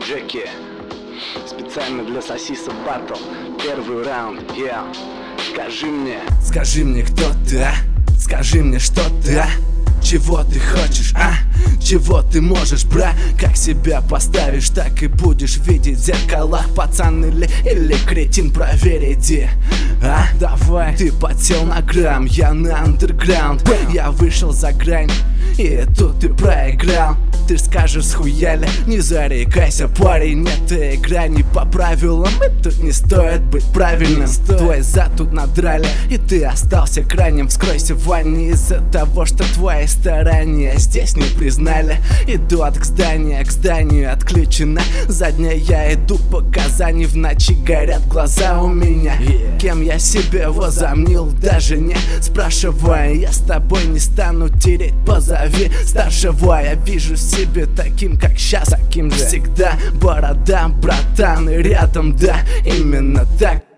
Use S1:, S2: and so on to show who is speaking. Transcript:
S1: Джеки. Специально для Сосиса Баттл. Первый раунд, yeah.
S2: Скажи мне, кто ты, а? Скажи мне, что ты, а? Чего ты хочешь, а? Чего ты можешь, бра? Как себя поставишь, так и будешь видеть в зеркалах. Пацан или кретин, проверь, иди, а? Давай. Ты подсел на грамм, я на андерграунд. Я вышел за грань, и тут ты проиграл. Ты скажешь, схуяли, не зарекайся, парень. Эта игра не по правилам, и тут не стоит быть правильным. Твой зад тут надрали, и ты остался крайним. Вскройся в ванне из-за того, что твои старания здесь не признали. Иду к зданию отключена задняя. Я иду по Казани, в ночи горят глаза у меня. Кем я себе возомнил, даже не спрашивая. Я с тобой не стану тереть, позови старшего. Я вижу себе таким, как сейчас, таким же всегда. Борода, братан, и рядом, да, именно так.